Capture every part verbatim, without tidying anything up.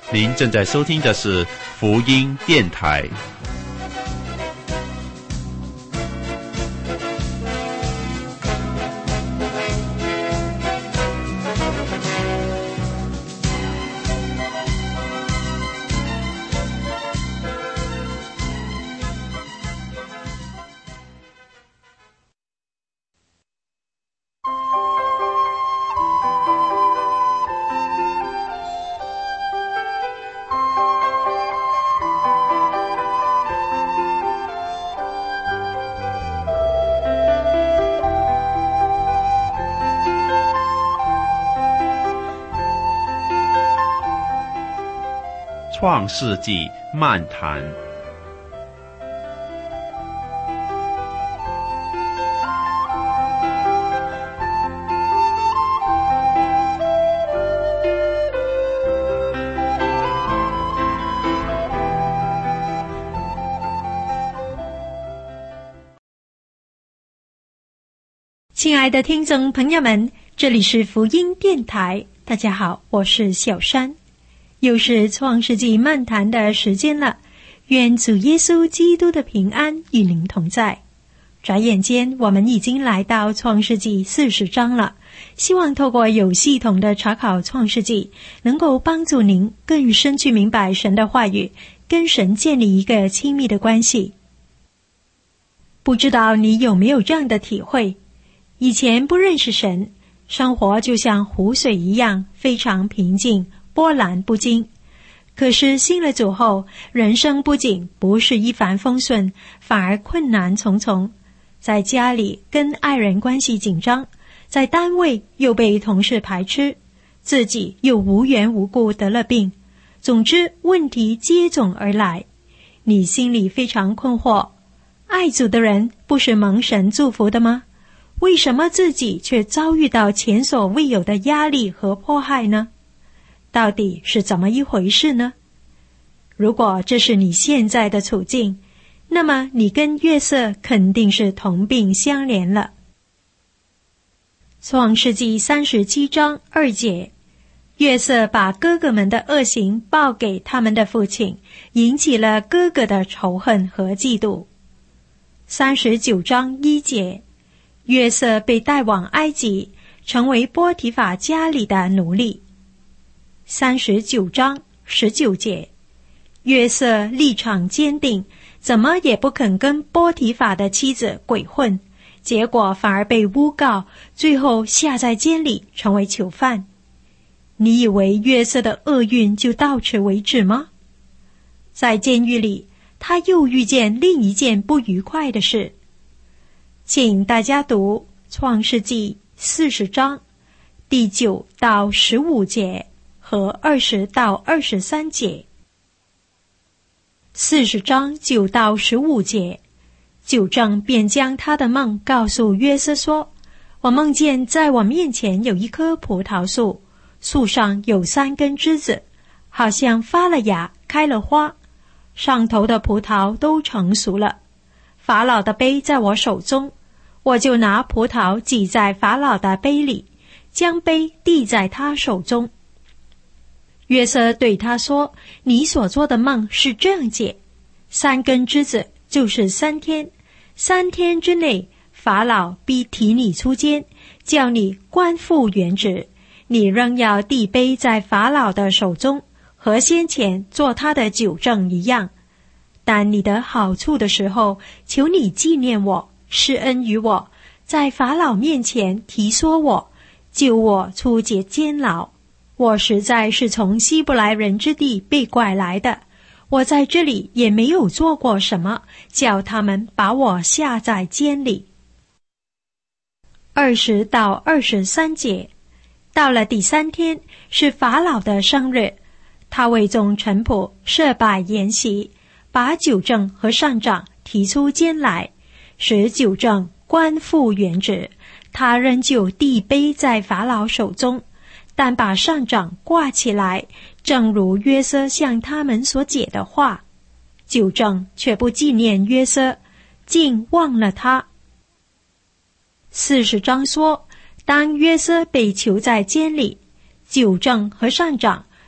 您正在收听的是福音电台。创世纪漫谈。 亲爱的听众朋友们，这里是福音电台，大家好，我是小山。又是创世纪漫谈的时间了，愿主耶稣基督的平安与您同在。转眼间我们已经来到创世纪四十章了，希望透过有系统的查考创世纪，能够帮助您更深去明白神的话语，跟神建立一个亲密的关系。不知道你有没有这样的体会，以前不认识神，生活就像湖水一样，非常平静，波澜不惊。可是信了主后，人生不仅不是一帆风顺，反而困难重重。在家里跟爱人关系紧张，在单位又被同事排斥，自己又无缘无故得了病，总之问题接踵而来。你心里非常困惑，爱主的人不是蒙神祝福的吗？为什么自己却遭遇到前所未有的压力和迫害呢？到底是怎么一回事呢？如果这是你现在的处境，那么你跟约瑟肯定是同病相怜了。创世纪三十七章二节，约瑟把哥哥们的恶行报给他们的父亲，引起了哥哥的仇恨和嫉妒。三十九章一节，约瑟被带往埃及，成为波提法家里的奴隶。三十九章十九节，约瑟立场坚定，怎么也不肯跟波提法的妻子鬼混，结果反而被诬告，最后下在监里成为囚犯。你以为约瑟的厄运就到此为止吗？在监狱里，他又遇见另一件不愉快的事。请大家读创世纪四十章第九到十五节和二十到二十三节。四十章九到十五节，酒政便将他的梦告诉约瑟说，我梦见在我面前有一棵葡萄树，树上有三根枝子，好像发了芽，开了花，上头的葡萄都成熟了。法老的杯在我手中，我就拿葡萄挤在法老的杯里，将杯递在他手中。约瑟对他说，你所做的梦是这样解，三根枝子就是三天，三天之内法老必提你出监，叫你官复原职，你仍要递杯在法老的手中，和先前做他的酒政一样。但你得好处的时候，求你纪念我，施恩于我，在法老面前提说我，救我出解监牢。我实在是从希伯来人之地被拐来的，我在这里也没有做过什么，叫他们把我下在监里。二十到二十三节，到了第三天，是法老的生日，他为众臣仆设摆筵席，把酒政和上长提出监来，使酒政官复原职，他仍旧递杯在法老手中，但把上长挂起来，正如约瑟向他们所解的话。酒政却不纪念约瑟，竟忘了他。四十章说，当约瑟被囚在监里，酒政和上长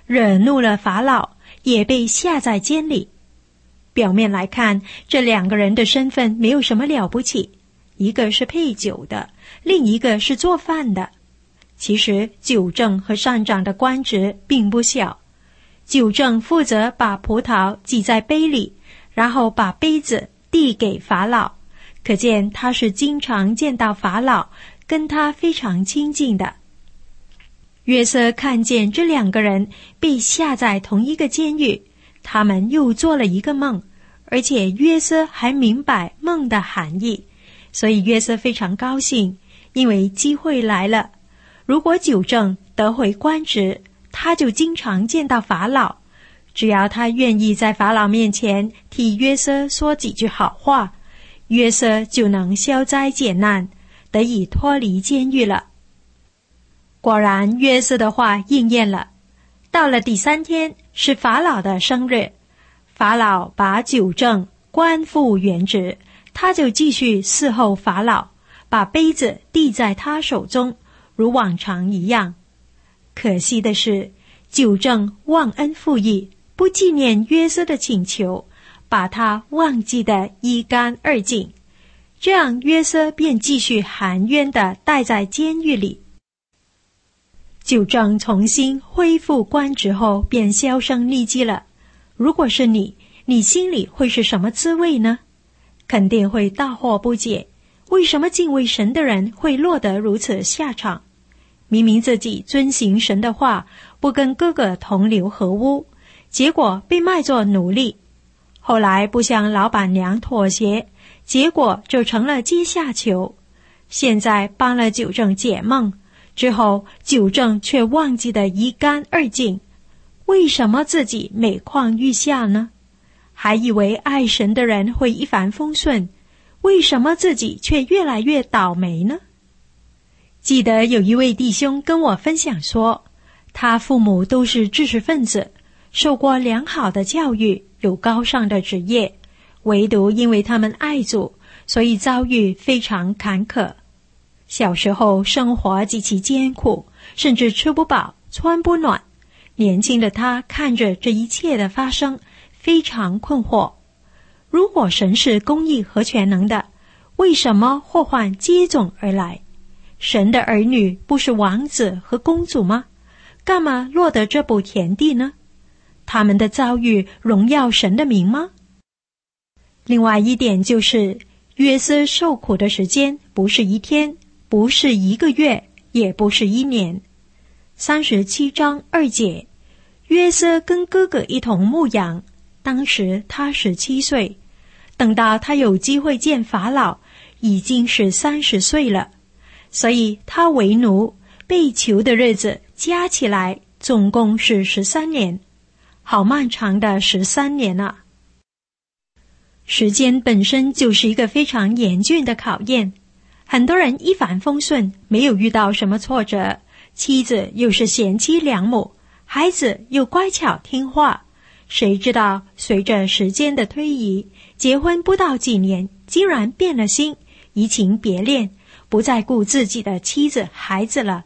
惹怒了法老，也被下在监里。表面来看，这两个人的身份没有什么了不起，一个是配酒的，另一个是做饭的。其实酒政和上长的官职并不小。酒政负责把葡萄挤在杯里，然后把杯子递给法老，可见他是经常见到法老，跟他非常亲近的。约瑟看见这两个人被下在同一个监狱，他们又做了一个梦，而且约瑟还明白梦的含义，所以约瑟非常高兴，因为机会来了。如果酒政得回官职，他就经常见到法老，只要他愿意在法老面前替约瑟说几句好话，约瑟就能消灾解难，得以脱离监狱了。果然约瑟的话应验了。到了第三天，是法老的生日，法老把酒政官复原职，他就继续伺候法老，把杯子递在他手中，如往常一样。可惜的是，酒政忘恩负义，不纪念约瑟的请求，把他忘记得一干二净，这样约瑟便继续含冤地待在监狱里。酒政重新恢复官职后，便销声匿迹了。如果是你，你心里会是什么滋味呢？肯定会大惑不解，为什么敬畏神的人会落得如此下场？明明自己遵行神的话，不跟哥哥同流合污，结果被卖作奴隶。后来不向老板娘妥协，结果就成了阶下囚。现在帮了酒政解梦，之后酒政却忘记得一干二净。为什么自己每况愈下呢？还以为爱神的人会一帆风顺，为什么自己却越来越倒霉呢？记得有一位弟兄跟我分享说，他父母都是知识分子，受过良好的教育，有高尚的职业，唯独因为他们爱主，所以遭遇非常坎坷。小时候生活极其艰苦，甚至吃不饱穿不暖。年轻的他看着这一切的发生，非常困惑。如果神是公义和全能的，为什么祸患接踵而来？神的儿女不是王子和公主吗？干嘛落得这步田地呢？他们的遭遇荣耀神的名吗？另外一点就是，约瑟受苦的时间不是一天，不是一个月，也不是一年。三十七章二节，约瑟跟哥哥一同牧羊，当时他十七岁，等到他有机会见法老，已经是三十岁了。所以他为奴被囚的日子加起来总共是十三年，好漫长的十三年啊！时间本身就是一个非常严峻的考验。很多人一帆风顺，没有遇到什么挫折，妻子又是贤妻良母，孩子又乖巧听话，谁知道随着时间的推移，结婚不到几年，竟然变了心，移情别恋，不再顾自己的妻子孩子了。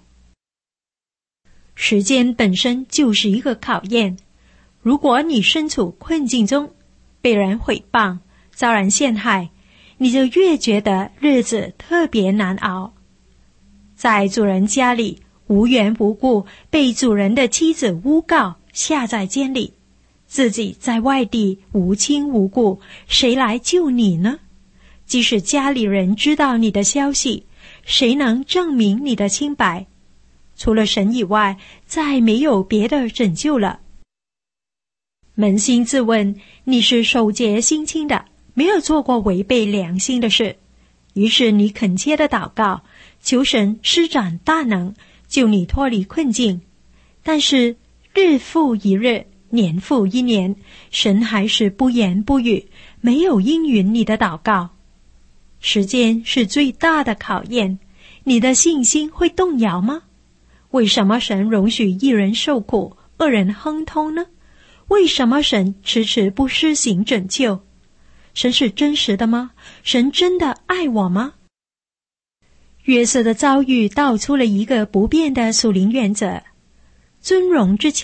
时间本身就是一个考验，如果你身处困境中，被人毁谤，遭人陷害，你就越觉得日子特别难熬。在主人家里，无缘无故被主人的妻子诬告，下在监里，自己在外地无亲无故，谁来救你呢？即使家里人知道你的消息，谁能证明你的清白？除了神以外，再没有别的拯救了。扪心自问，你是守节心清的，没有做过违背良心的事，于是你恳切的祷告，求神施展大能，救你脱离困境。但是日复一日，年复一年，神还是不言不语，没有应允你的祷告。时间是最大的考验，你的信心会动摇吗？为什么神容许一人受苦，恶人亨通呢？为什么神迟迟不施行拯救？神是真实的吗？神真的爱我吗？约瑟的遭遇道出了一个不变的属灵原则：尊荣之前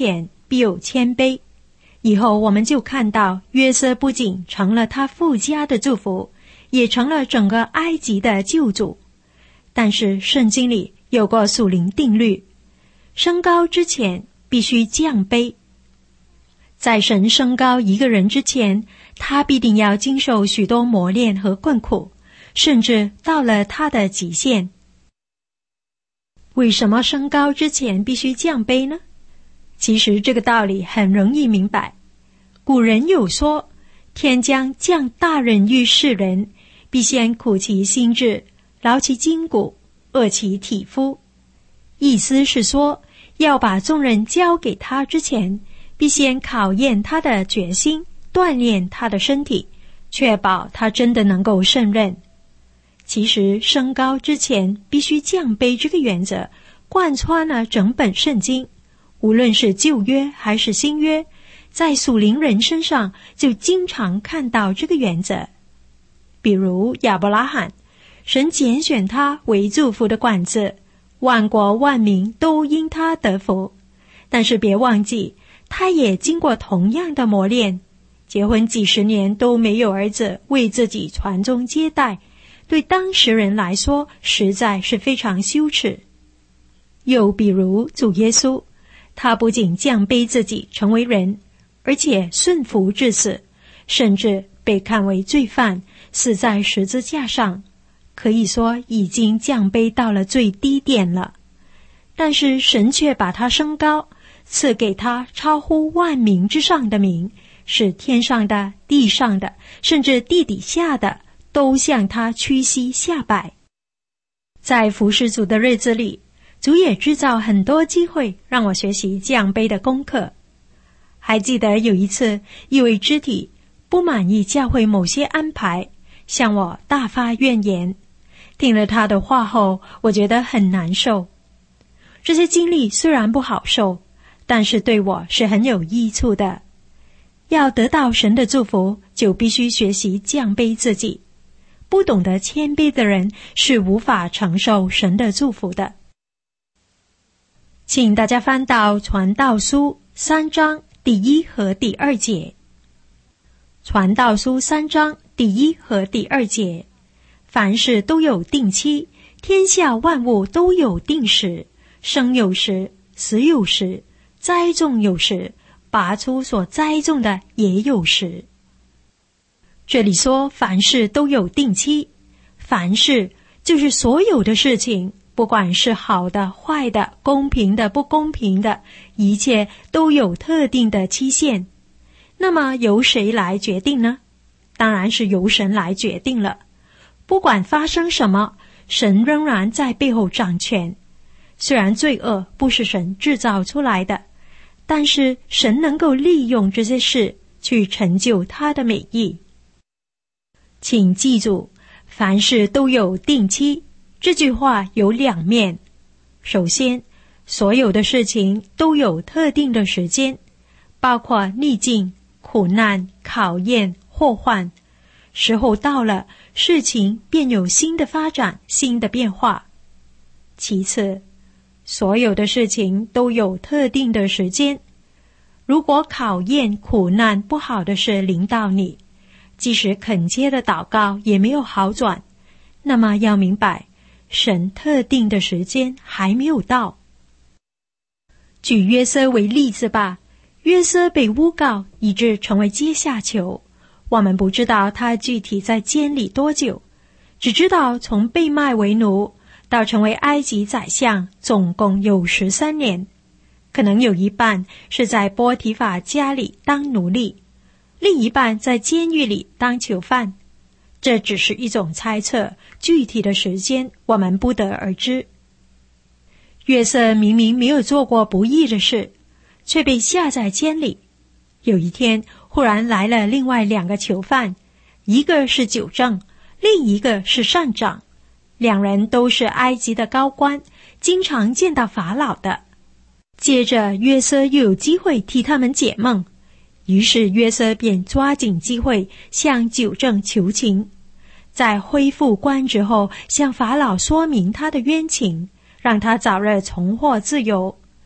必有谦卑。以后我们就看到约瑟不仅成了他父家的祝福，也成了整个埃及的救主。但是圣经里有个属灵定律，升高之前必须降卑。在神升高一个人之前，他必定要经受许多磨练和困苦，甚至到了他的极限。为什么升高之前必须降卑呢？其实这个道理很容易明白。古人有说，天将降大任于世人，必先苦其心志，劳其筋骨，饿其体肤。意思是说，要把重任交给他之前，必先考验他的决心，锻炼他的身体，确保他真的能够胜任。其实升高之前必须降卑这个原则贯穿了整本圣经，无论是旧约还是新约，在属灵人身上就经常看到这个原则。比如亚伯拉罕，神拣选他为祝福的管子，万国万民都因他得福。但是别忘记，他也经过同样的磨练，结婚几十年都没有儿子为自己传宗接代，对当时人来说实在是非常羞耻。又比如主耶稣，他不仅降卑自己成为人，而且顺服至死，甚至被看为罪犯，死在十字架上，可以说已经降卑到了最低点了。但是神却把他升高，赐给他超乎万民之上的名，使天上的、地上的，甚至地底下的都向他屈膝下拜。在服侍主的日子里，主也制造很多机会让我学习降卑的功课。还记得有一次，一位肢体不满意教会某些安排，向我大发怨言。听了他的话后，我觉得很难受。这些经历虽然不好受，但是对我是很有益处的。要得到神的祝福，就必须学习降卑自己。不懂得谦卑的人是无法承受神的祝福的。请大家翻到传道书三章第一和第二节。传道书三章第一和第二节，凡事都有定期，天下万物都有定时，生有时，死有时，栽种有时，拔出所栽种的也有时。这里说凡事都有定期，凡事就是所有的事情，不管是好的、坏的、公平的、不公平的，一切都有特定的期限。那么由谁来决定呢？当然是由神来决定了。不管发生什么，神仍然在背后掌权。虽然罪恶不是神制造出来的，但是神能够利用这些事去成就他的美意。请记住，凡事都有定期，这句话有两面。首先，所有的事情都有特定的时间，包括逆境、苦难、考验、祸患。时候到了，事情便有新的发展、新的变化。其次，所有的事情都有特定的时间。如果考验、苦难、不好的事临到你，即使恳切的祷告也没有好转，那么要明白，神特定的时间还没有到。举约瑟为例子吧，约瑟被诬告以致成为阶下囚，我们不知道他具体在监里多久，只知道从被卖为奴到成为埃及宰相总共有十三年，可能有一半是在波提法家里当奴隶，另一半在监狱里当囚犯。这只是一种猜测，具体的时间我们不得而知。约瑟明明没有做过不义的事，却被下在监里。有一天忽然来了另外两个囚犯，一个是酒政，另一个是膳长，两人都是埃及的高官，经常见到法老的。接着约瑟又有机会替他们解梦，于是约瑟便抓紧机会向酒政求情，在恢复官职后向法老说明他的冤情，让他早日重获自由。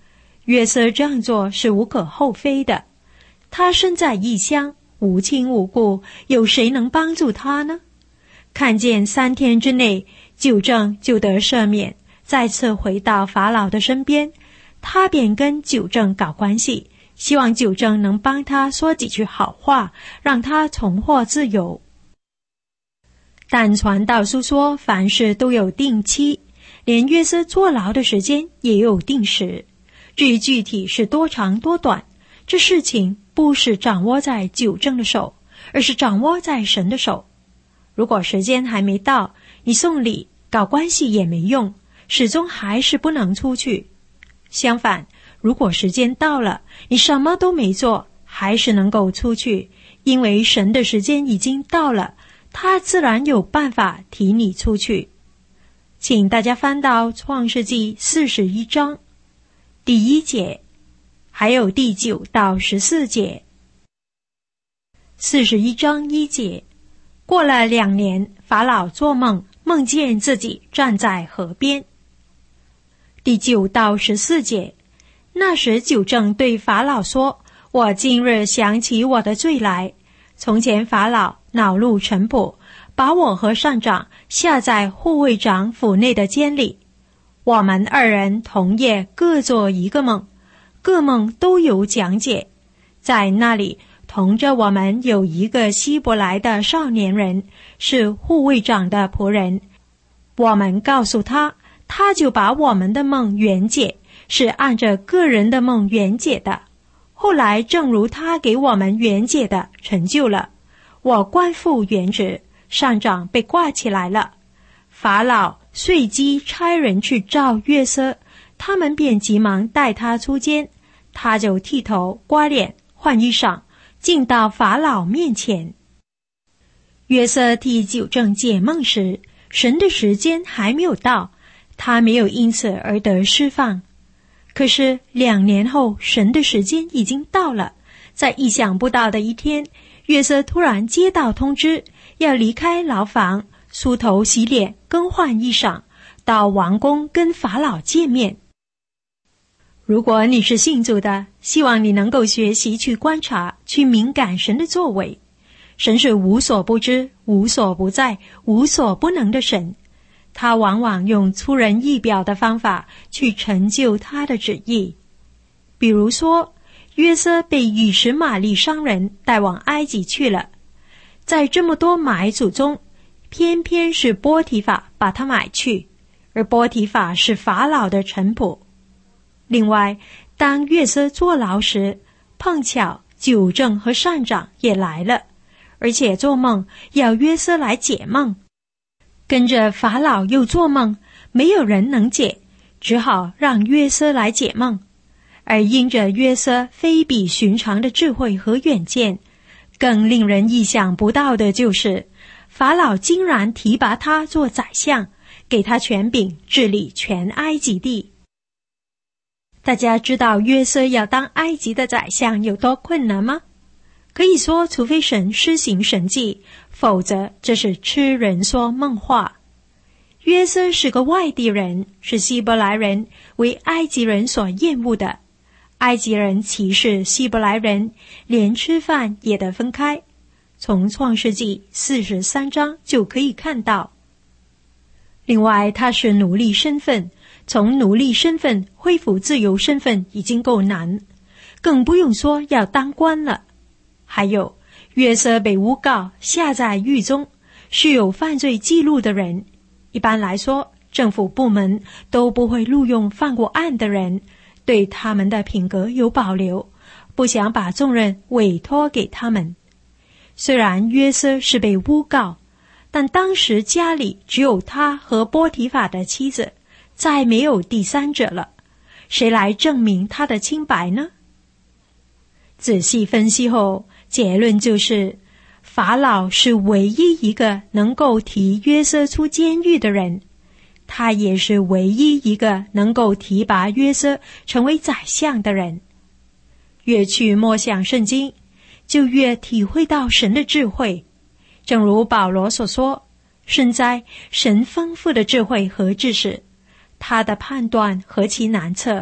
约瑟这样做是无可厚非的。他身在异乡，无亲无故，有谁能帮助他呢？看见三天之内酒政就得赦免，再次回到法老的身边，他便跟酒政搞关系，希望酒政能帮他说几句好话，让他重获自由。但传道书说凡事都有定期，连约瑟坐牢的时间也有定时。至于具体是多长多短，这事情不是掌握在酒政的手，而是掌握在神的手。如果时间还没到，你送礼搞关系也没用，始终还是不能出去。相反，如果时间到了，你什么都没做，还是能够出去，因为神的时间已经到了，他自然有办法提你出去。请大家翻到创世纪四十一章第一节，还有第九到十四节。四十一章一节，过了两年，法老做梦，梦见自己站在河边。第九到十四节，那时酒政对法老说，我今日想起我的罪来。从前法老恼怒臣仆，把我和上长下在护卫长府内的监里。我们二人同夜各做一个梦，各梦都有讲解。在那里同着我们有一个希伯来的少年人，是护卫长的仆人。我们告诉他，他就把我们的梦圆解，是按着个人的梦圆解的。后来正如他给我们圆解的成就了，我官复原职，上长被挂起来了。法老随即差人去召约瑟，他们便急忙带他出监，他就剃头刮脸换衣裳，进到法老面前。约瑟替酒政解梦时，神的时间还没有到，他没有因此而得释放。可是两年后，神的时间已经到了，在意想不到的一天，约瑟突然接到通知，要离开牢房，梳头洗脸更换衣裳，到王宫跟法老见面。如果你是信主的，希望你能够学习去观察，去敏感神的作为。神是无所不知、无所不在、无所不能的神，他往往用出人意表的方法去成就他的旨意。比如说，约瑟被以实玛利商人带往埃及去了，在这么多买主中，偏偏是波提法把他买去，而波提法是法老的臣仆。另外，当约瑟坐牢时，碰巧酒政和上长也来了，而且做梦要约瑟来解梦。跟着法老又做梦，没有人能解，只好让约瑟来解梦。而因着约瑟非比寻常的智慧和远见，更令人意想不到的就是，法老竟然提拔他做宰相，给他权柄治理全埃及地。大家知道约瑟要当埃及的宰相有多困难吗？可以说，除非神施行神迹，否则这是痴人说梦话。约瑟是个外地人，是希伯来人，为埃及人所厌恶的。埃及人歧视希伯来人，连吃饭也得分开。从创世纪四十三章就可以看到。另外，他是奴隶身份，从奴隶身份恢复自由身份已经够难，更不用说要当官了。还有，约瑟被诬告下在狱中，是有犯罪记录的人。一般来说，政府部门都不会录用犯过案的人，对他们的品格有保留，不想把重任委托给他们。虽然约瑟是被诬告，但当时家里只有他和波提法的妻子，再没有第三者了，谁来证明他的清白呢？仔细分析后，结论就是，法老是唯一一个能够提约瑟出监狱的人，他也是唯一一个能够提拔约瑟成为宰相的人。越去默想圣经，就越体会到神的智慧。正如保罗所说，深哉，神丰富的智慧和知识，他的判断何其难测，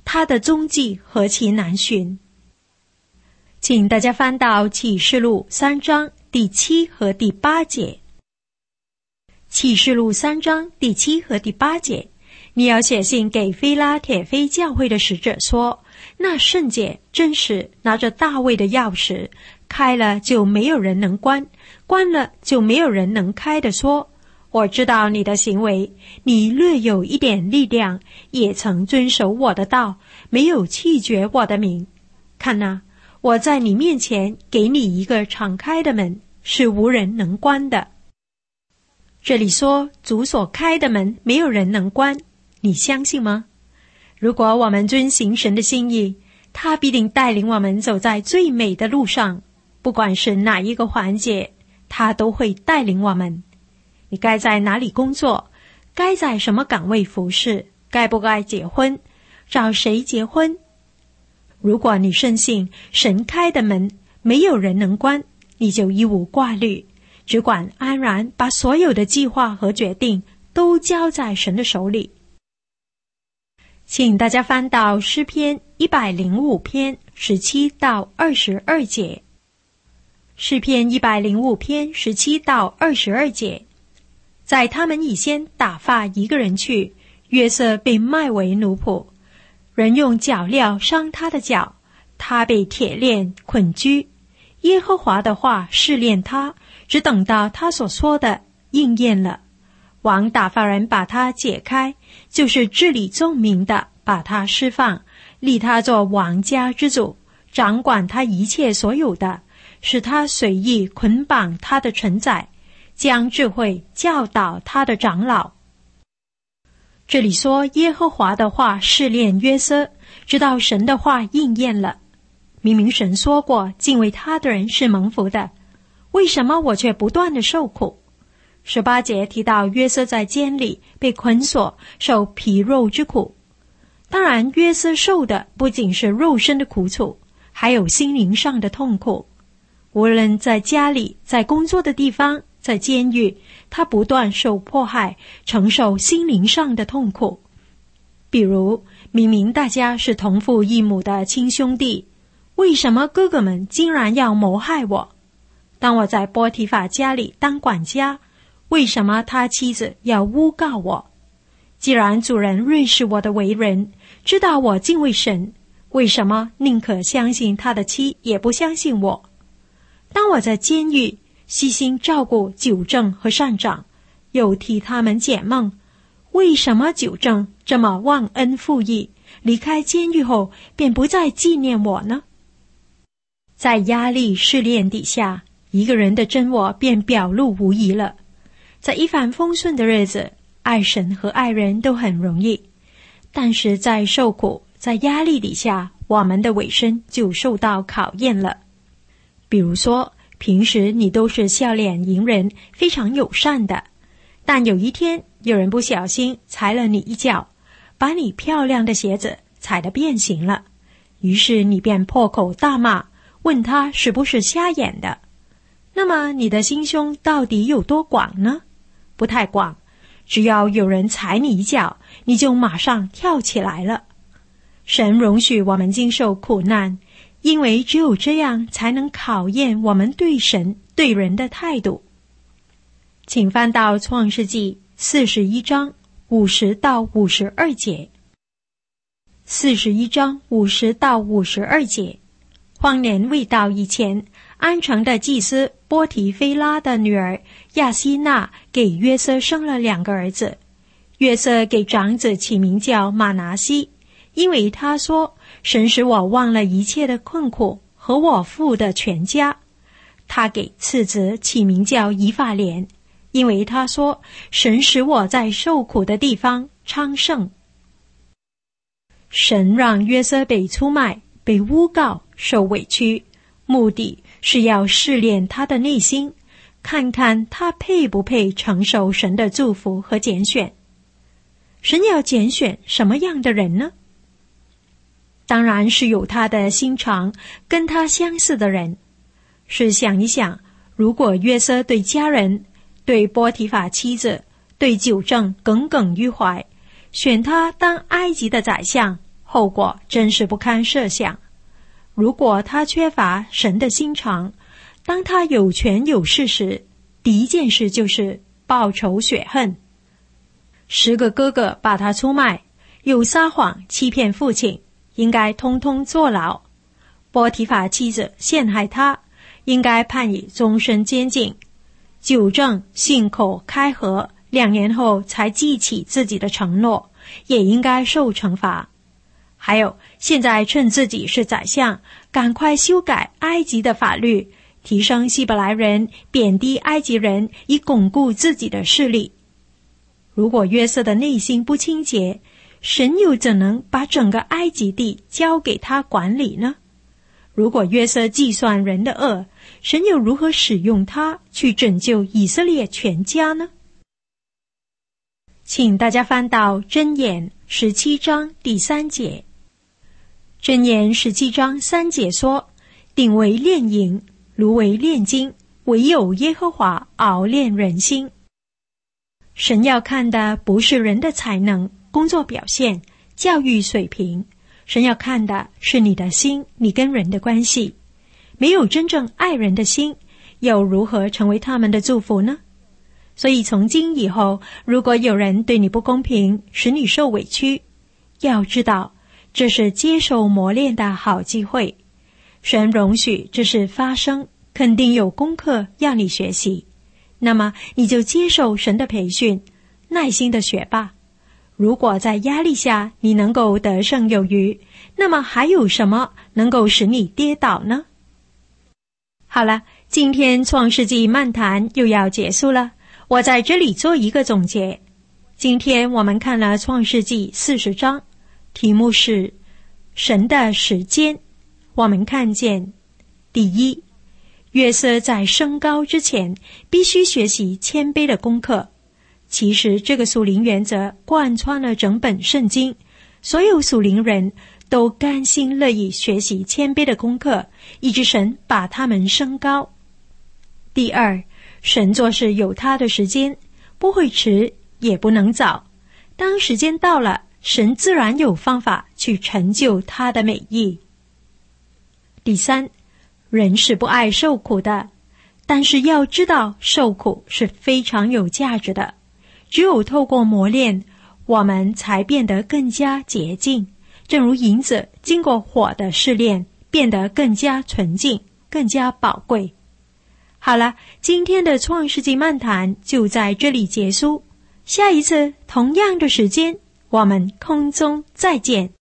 他的踪迹何其难寻。请大家翻到启示录三章第七和第八节。启示录三章第七和第八节，你要写信给菲拉铁非教会的使者说，那圣洁真实拿着大卫的钥匙，开了就没有人能关，关了就没有人能开的说，我知道你的行为，你略有一点力量，也曾遵守我的道，没有弃绝我的名。看哪，我在你面前给你一个敞开的门，是无人能关的。这里说主所开的门没有人能关，你相信吗？如果我们遵行神的心意，他必定带领我们走在最美的路上，不管是哪一个环节，他都会带领我们。你该在哪里工作？该在什么岗位服侍？该不该结婚？找谁结婚？如果你深信神开的门没有人能关，你就一无挂虑，只管安然把所有的计划和决定都交在神的手里。请大家翻到诗篇一百零五篇十七到二十二节。诗篇一百零五篇十七到二十二节，在他们以先打发一个人去，约瑟被卖为奴仆，人用脚镣伤他的脚，他被铁链捆拘。耶和华的话试炼他，只等到他所说的应验了。王打发人把他解开，就是治理众民的，把他释放，立他做王家之主，掌管他一切所有的，使他随意捆绑他的臣宰，将智慧教导他的长老。这里说耶和华的话试炼约瑟，直到神的话应验了。明明神说过敬畏他的人是蒙福的，为什么我却不断的受苦？十八节提到约瑟在监里被捆锁，受皮肉之苦。当然约瑟受的不仅是肉身的苦楚，还有心灵上的痛苦。无论在家里，在工作的地方，在监狱，他不断受迫害，承受心灵上的痛苦。比如明明大家是同父异母的亲兄弟，为什么哥哥们竟然要谋害我？当我在波提法家里当管家，为什么他妻子要诬告我？既然主人认识我的为人，知道我敬畏神，为什么宁可相信他的妻，也不相信我？当我在监狱悉心照顾酒政和善长，又替他们解梦，为什么酒政这么忘恩负义，离开监狱后便不再纪念我呢？在压力试炼底下，一个人的真我便表露无遗了。在一帆风顺的日子，爱神和爱人都很容易，但是在受苦，在压力底下，我们的尾声就受到考验了。比如说，平时你都是笑脸迎人，非常友善的，但有一天有人不小心踩了你一脚，把你漂亮的鞋子踩得变形了，于是你便破口大骂，问他是不是瞎眼的。那么你的心胸到底有多广呢？不太广，只要有人踩你一脚，你就马上跳起来了。神容许我们经受苦难，因为只有这样才能考验我们对神对人的态度。请翻到创世纪四十一章五十到五十二节。四十一章五十到五十二节，荒年未到以前，安城的祭司波提菲拉的女儿亚希娜给约瑟生了两个儿子。约瑟给长子起名叫马拿西，因为他说，神使我忘了一切的困苦和我父的全家。他给次子起名叫以法莲，因为他说，神使我在受苦的地方昌盛。神让约瑟被出卖，被诬告，受委屈，目的是要试炼他的内心，看看他配不配承受神的祝福和拣选。神要拣选什么样的人呢？当然是有他的心肠，跟他相似的人。试想一想，如果约瑟对家人、对波提法妻子、对酒政耿耿于怀，选他当埃及的宰相， 后果真是不堪设想。如果他缺乏神的心肠，当他有权有势时，第一件事就是报仇雪恨。十个哥哥把他出卖，又撒谎欺骗父亲，应该通通坐牢。波提法妻子陷害他，应该判以终身监禁。纠正信口开河，两年后才记起自己的承诺，也应该受惩罚。还有，现在趁自己是宰相，赶快修改埃及的法律，提升希伯来人，贬低埃及人，以巩固自己的势力。如果约瑟的内心不清洁，神又怎能把整个埃及地交给他管理呢？如果约瑟计算人的恶，神又如何使用他去拯救以色列全家呢？请大家翻到箴言十七章第三节。箴言十七章三节说：鼎为炼银，炉为炼金，唯有耶和华熬炼人心。神要看的不是人的才能、工作表现、教育水平，神要看的是你的心，你跟人的关系。没有真正爱人的心，又如何成为他们的祝福呢？所以从今以后，如果有人对你不公平，使你受委屈，要知道这是接受磨练的好机会。神容许这事发生，肯定有功课要你学习，那么你就接受神的培训，耐心的学吧。如果在压力下你能够得胜有余，那么还有什么能够使你跌倒呢？好了，今天创世纪漫谈又要结束了，我在这里做一个总结。今天我们看了创世纪四十章，题目是神的时间。我们看见，第一，约瑟在升高之前必须学习谦卑的功课。其实这个属灵原则贯穿了整本圣经，所有属灵人都甘心乐意学习谦卑的功课，以致神把他们升高。第二，神做事有他的时间，不会迟也不能早。当时间到了，神自然有方法去成就他的美意。第三，人是不爱受苦的，但是要知道受苦是非常有价值的。只有透过磨练，我们才变得更加洁净，正如银子经过火的试炼，变得更加纯净，更加宝贵。好了，今天的创世纪漫谈就在这里结束，下一次同样的时间，我们空中再见。